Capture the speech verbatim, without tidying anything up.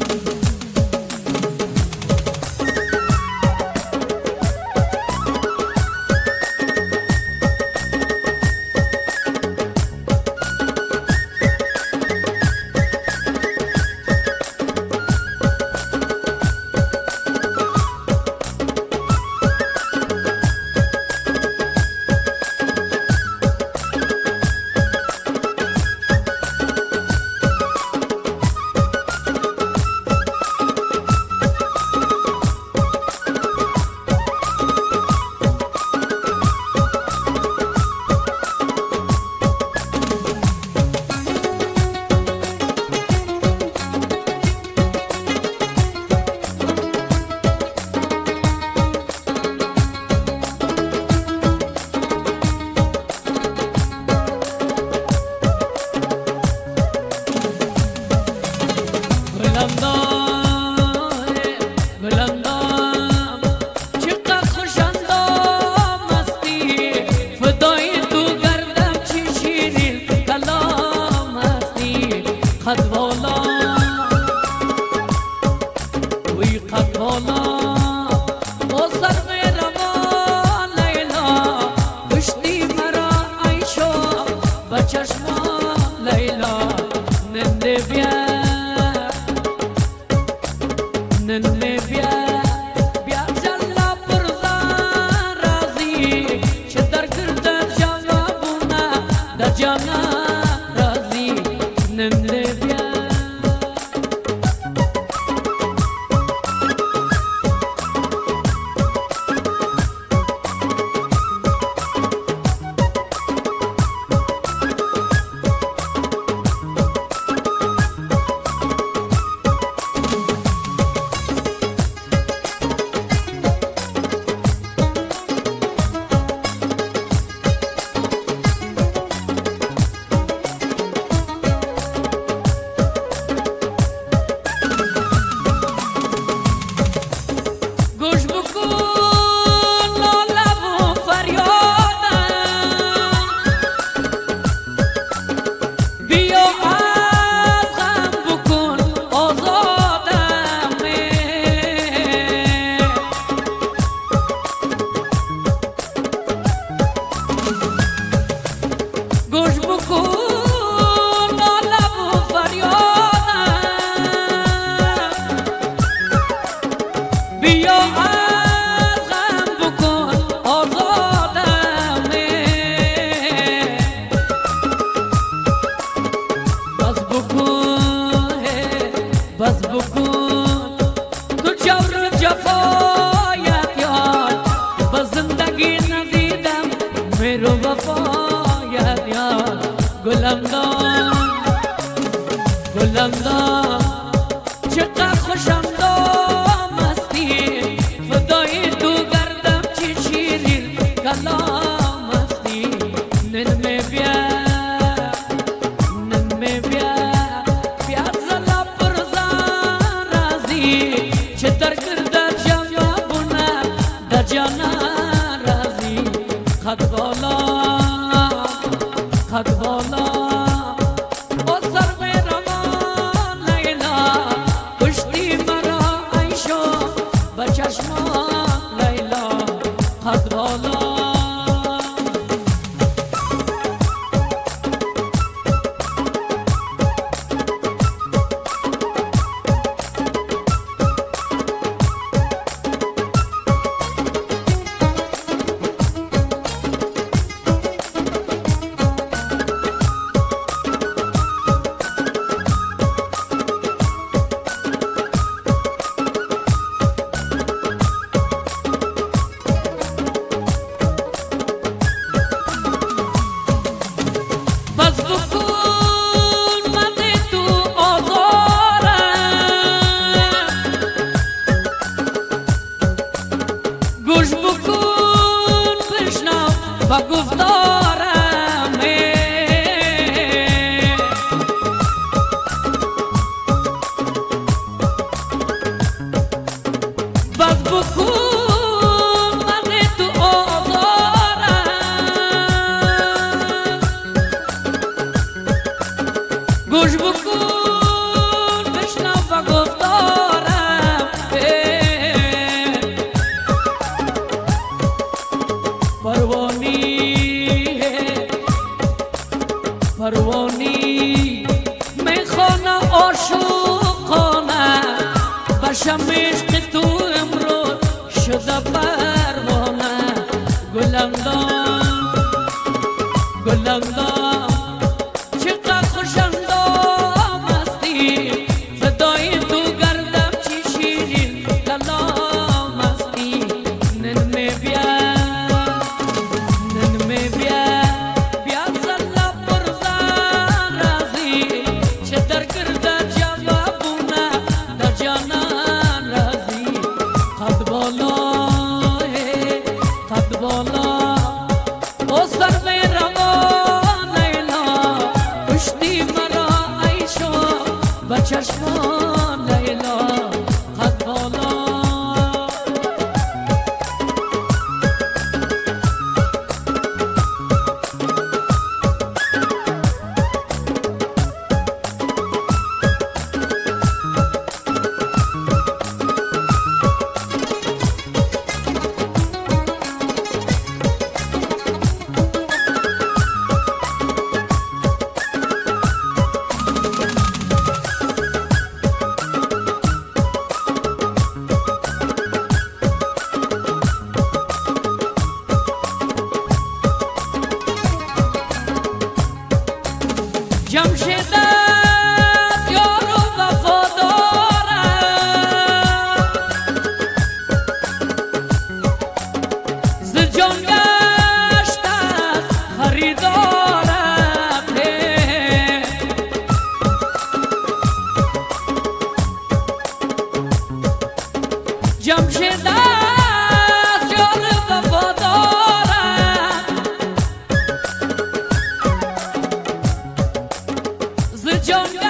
خط بالا با سر روان عاشقانه باشم عشق تو امروز شده پروانه گلم دام گلم دام چقدر خوشم دام هستی فدای تو گردم چی شیرین کلام هستی نن می بیا نن می بیا بیا زلا پرزان رازی چه در کرده جوابونه در جانان رازی قد بالا قد بالا او سر می روان لیلا کشتی مرا عیشو با چشمان لیلا قد بالا جمشید است یار و وفادارم ز جان گشته خریدارم جمشید است یار و وفادارم ز جان